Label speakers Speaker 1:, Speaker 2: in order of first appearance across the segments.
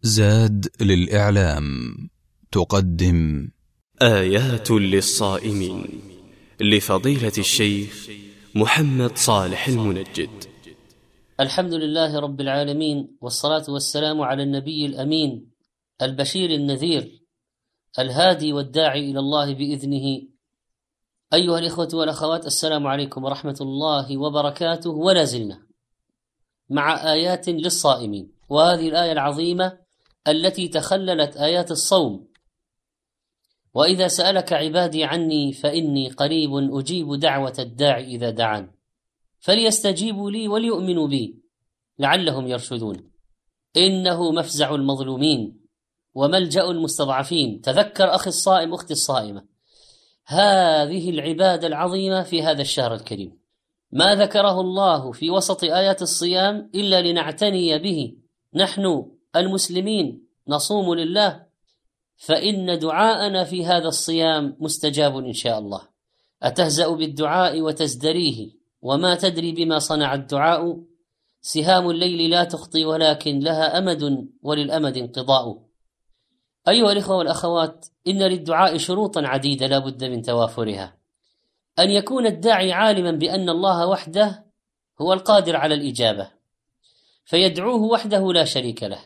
Speaker 1: زاد للإعلام تقدم
Speaker 2: آيات للصائمين لفضيلة الشيخ محمد صالح المنجد.
Speaker 3: الحمد لله رب العالمين، والصلاة والسلام على النبي الأمين البشير النذير الهادي والداعي إلى الله بإذنه. أيها الإخوة والأخوات، السلام عليكم ورحمة الله وبركاته. ولا زلنا مع آيات للصائمين، وهذه الآية العظيمة التي تخللت آيات الصوم: وإذا سألك عبادي عني فإني قريب أجيب دعوة الداعي إذا دعان فليستجيبوا لي وليؤمنوا بي لعلهم يرشدون. إنه مفزع المظلومين وملجأ المستضعفين. تذكر أخي الصائم، أختي الصائمة، هذه العبادة العظيمة في هذا الشهر الكريم. ما ذكره الله في وسط آيات الصيام إلا لنعتني به. نحن المسلمين نصوم لله، فإن دعاءنا في هذا الصيام مستجاب إن شاء الله. أتهزأ بالدعاء وتزدريه وما تدري بما صنع الدعاء. سهام الليل لا تخطي ولكن لها أمد وللأمد انقضاء. أيها الإخوة والأخوات، إن للدعاء شروطا عديدة لا بد من توافرها. أن يكون الداعي عالما بأن الله وحده هو القادر على الإجابة، فيدعوه وحده لا شريك له،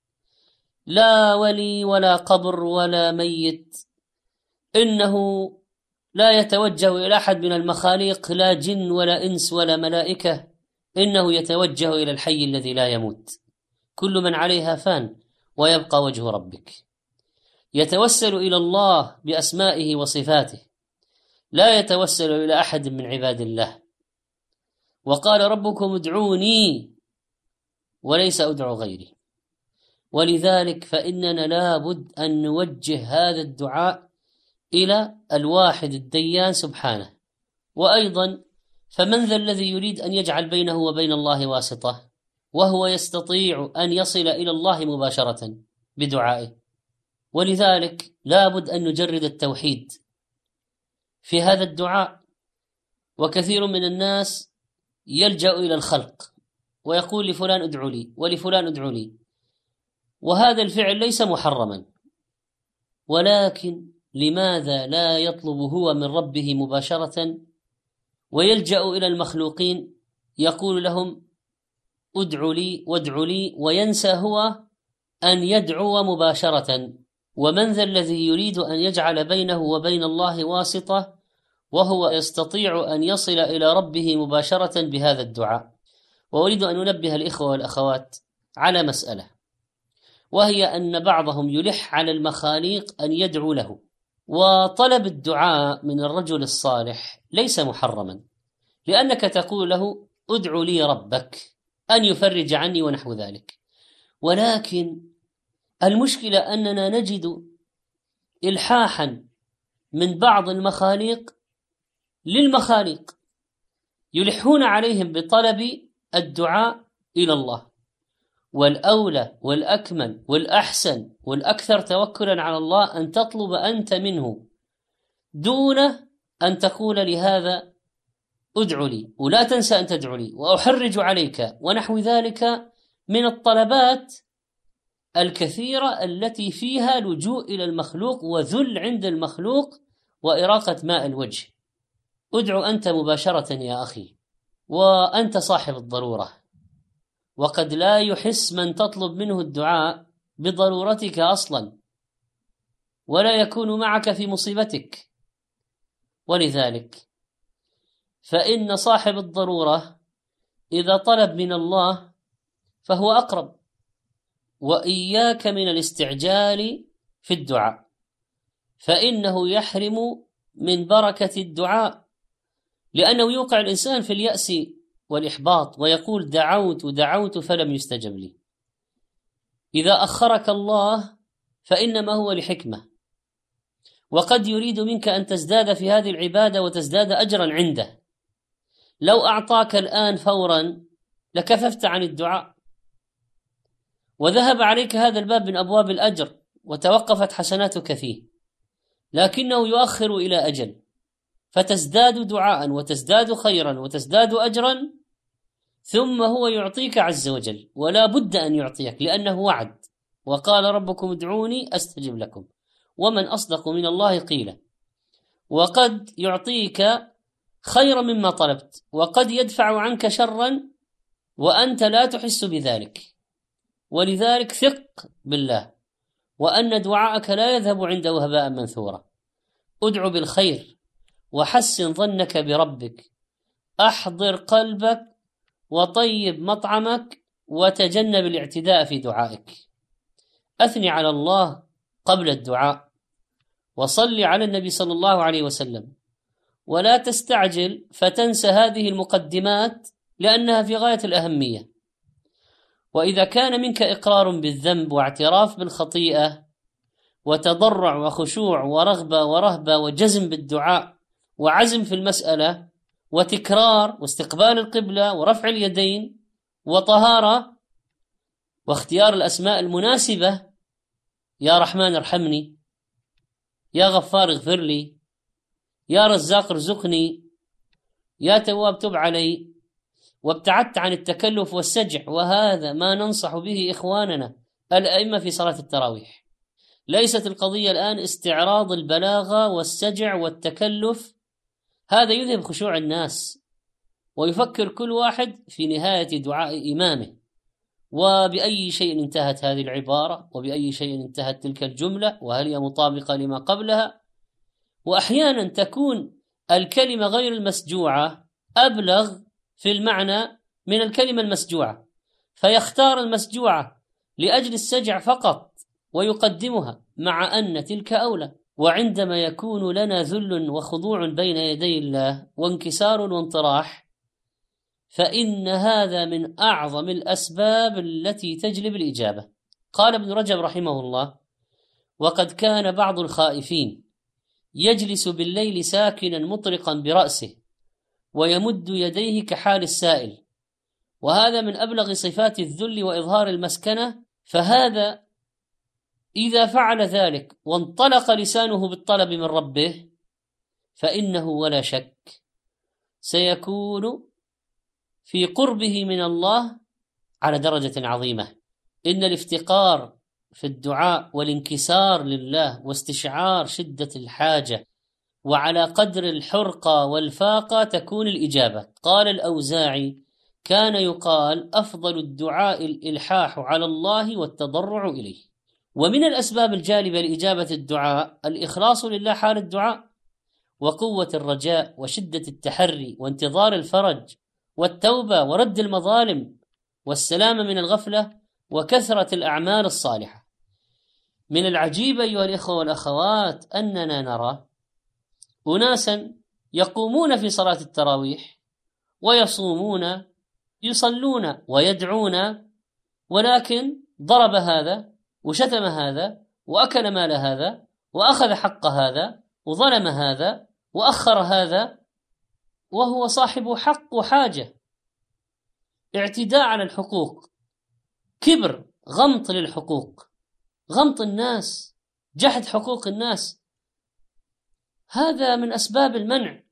Speaker 3: لا ولي ولا قبر ولا ميت. إنه لا يتوجه إلى أحد من المخاليق، لا جن ولا إنس ولا ملائكة، إنه يتوجه إلى الحي الذي لا يموت. كل من عليها فان ويبقى وجه ربك. يتوسل إلى الله بأسمائه وصفاته، لا يتوسل إلى أحد من عباد الله. وقال ربكم ادعوني وليس أدعو غيري. ولذلك فإننا لابد أن نوجه هذا الدعاء إلى الواحد الديان سبحانه. وأيضا فمن ذا الذي يريد أن يجعل بينه وبين الله واسطة وهو يستطيع أن يصل إلى الله مباشرة بدعائه؟ ولذلك لابد أن نجرد التوحيد في هذا الدعاء. وكثير من الناس يلجأ إلى الخلق ويقول لفلان ادعو لي ولفلان ادعو لي، وهذا الفعل ليس محرما، ولكن لماذا لا يطلب هو من ربه مباشرة ويلجأ إلى المخلوقين يقول لهم ادعوا لي وادعوا لي، وينسى هو أن يدعو مباشرة؟ ومن ذا الذي يريد أن يجعل بينه وبين الله واسطة وهو يستطيع أن يصل إلى ربه مباشرة بهذا الدعاء؟ وأريد أن أنبه الإخوة والأخوات على مسألة، وهي أن بعضهم يلح على المخاليق أن يدعو له. وطلب الدعاء من الرجل الصالح ليس محرما، لأنك تقول له ادعو لي ربك أن يفرج عني ونحو ذلك. ولكن المشكلة أننا نجد إلحاحا من بعض المخاليق للمخاليق، يلحون عليهم بطلب الدعاء إلى الله. والأولى والأكمل والأحسن والأكثر توكلا على الله أن تطلب أنت منه دون أن تقول لهذا ادعو لي، ولا تنسى أن تدعو لي وأحرج عليك ونحو ذلك من الطلبات الكثيرة التي فيها لجوء إلى المخلوق وذل عند المخلوق وإراقة ماء الوجه. ادعو أنت مباشرة يا أخي، وأنت صاحب الضرورة، وقد لا يحس من تطلب منه الدعاء بضرورتك أصلا، ولا يكون معك في مصيبتك. ولذلك فإن صاحب الضرورة إذا طلب من الله فهو أقرب. وإياك من الاستعجال في الدعاء، فإنه يحرم من بركة الدعاء، لأنه يوقع الإنسان في اليأس والإحباط ويقول دعوت فلم يستجب لي. إذا أخرك الله فإنما هو لحكمة، وقد يريد منك أن تزداد في هذه العبادة وتزداد أجرا عنده. لو أعطاك الآن فورا لكففت عن الدعاء وذهب عليك هذا الباب من أبواب الأجر وتوقفت حسناتك فيه، لكنه يؤخر إلى أجل فتزداد دعاء وتزداد خيرا وتزداد أجرا، ثم هو يعطيك عز وجل، ولا بد أن يعطيك لأنه وعد. وقال ربكم ادعوني أستجب لكم ومن أصدق من الله قيلا. وقد يعطيك خيرا مما طلبت، وقد يدفع عنك شرا وأنت لا تحس بذلك. ولذلك ثق بالله وأن دعاءك لا يذهب عنده هباء منثورا. ادع بالخير وحسن ظنك بربك، أحضر قلبك وطيب مطعمك وتجنب الاعتداء في دعائك. أثني على الله قبل الدعاء، وصل على النبي صلى الله عليه وسلم، ولا تستعجل فتنسى هذه المقدمات لأنها في غاية الأهمية. وإذا كان منك إقرار بالذنب واعتراف بالخطيئة وتضرع وخشوع ورغبة ورهبة وجزم بالدعاء وعزم في المسألة وتكرار واستقبال القبلة ورفع اليدين وطهارة واختيار الأسماء المناسبة، يا رحمن ارحمني، يا غفار اغفر لي، يا رزاق ارزقني، يا تواب تب علي، وابتعدت عن التكلف والسجع. وهذا ما ننصح به إخواننا الأئمة في صلاة التراويح. ليست القضية الآن استعراض البلاغة والسجع والتكلف، هذا يذهب خشوع الناس، ويفكر كل واحد في نهاية دعاء إمامه وبأي شيء انتهت هذه العبارة وبأي شيء انتهت تلك الجملة وهل هي مطابقة لما قبلها. وأحيانا تكون الكلمة غير المسجوعة أبلغ في المعنى من الكلمة المسجوعة، فيختار المسجوعة لأجل السجع فقط ويقدمها، مع أن تلك أولى. وعندما يكون لنا ذل وخضوع بين يدي الله وانكسار وانطراح، فإن هذا من أعظم الأسباب التي تجلب الإجابة. قال ابن رجب رحمه الله: وقد كان بعض الخائفين يجلس بالليل ساكنا مطرقا برأسه ويمد يديه كحال السائل، وهذا من أبلغ صفات الذل وإظهار المسكنة. فهذا إذا فعل ذلك وانطلق لسانه بالطلب من ربه فإنه ولا شك سيكون في قربه من الله على درجة عظيمة. إن الافتقار في الدعاء والانكسار لله واستشعار شدة الحاجة وعلى قدر الحرقة والفاقة تكون الإجابة. قال الأوزاعي: كان يقال أفضل الدعاء الإلحاح على الله والتضرع إليه. ومن الأسباب الجالبة لإجابة الدعاء الإخلاص لله حال الدعاء، وقوة الرجاء وشدة التحري وانتظار الفرج والتوبة ورد المظالم والسلامة من الغفلة وكثرة الأعمال الصالحة. من العجيب أيها الإخوة والأخوات أننا نرى أناسا يقومون في صلاة التراويح ويصومون يصلون ويدعون، ولكن ضرب هذا وشتم هذا وأكل مال هذا وأخذ حق هذا وظلم هذا وأخر هذا، وهو صاحب حق وحاجة. اعتداء على الحقوق، كبر، غمط للحقوق، غمط الناس، جحد حقوق الناس، هذا من أسباب المنع.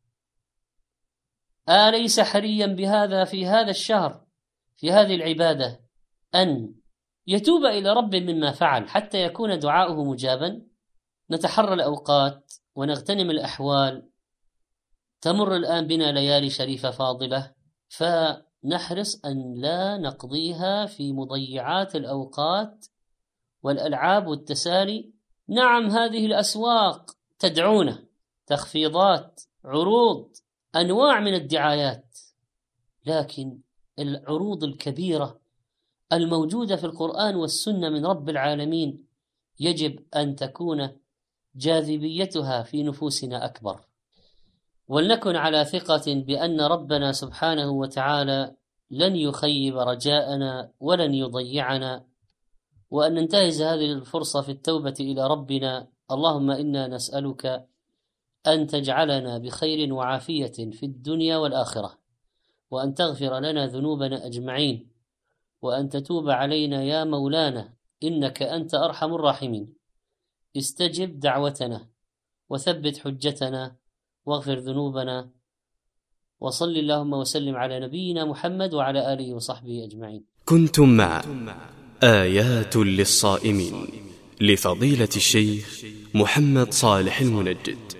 Speaker 3: أليس حريا بهذا في هذا الشهر في هذه العبادة أن يتوب إلى رب مما فعل حتى يكون دعاؤه مجابا؟ نتحرى الأوقات ونغتنم الأحوال. تمر الآن بنا ليالي شريفة فاضلة، فنحرص أن لا نقضيها في مضيعات الأوقات والألعاب والتسالي. نعم، هذه الأسواق تدعونا، تخفيضات، عروض، أنواع من الدعايات، لكن العروض الكبيرة الموجودة في القرآن والسنة من رب العالمين يجب أن تكون جاذبيتها في نفوسنا أكبر. ولنكن على ثقة بأن ربنا سبحانه وتعالى لن يخيب رجاءنا ولن يضيعنا، وأن ننتهز هذه الفرصة في التوبة إلى ربنا. اللهم إنا نسألك أن تجعلنا بخير وعافية في الدنيا والآخرة، وأن تغفر لنا ذنوبنا أجمعين، وأن تتوب علينا يا مولانا، إنك أنت أرحم الراحمين. استجب دعوتنا وثبت حجتنا واغفر ذنوبنا، وصل اللهم وسلم على نبينا محمد وعلى آله وصحبه أجمعين.
Speaker 2: كنتم مع آيات للصائمين لفضيلة الشيخ محمد صالح المنجد.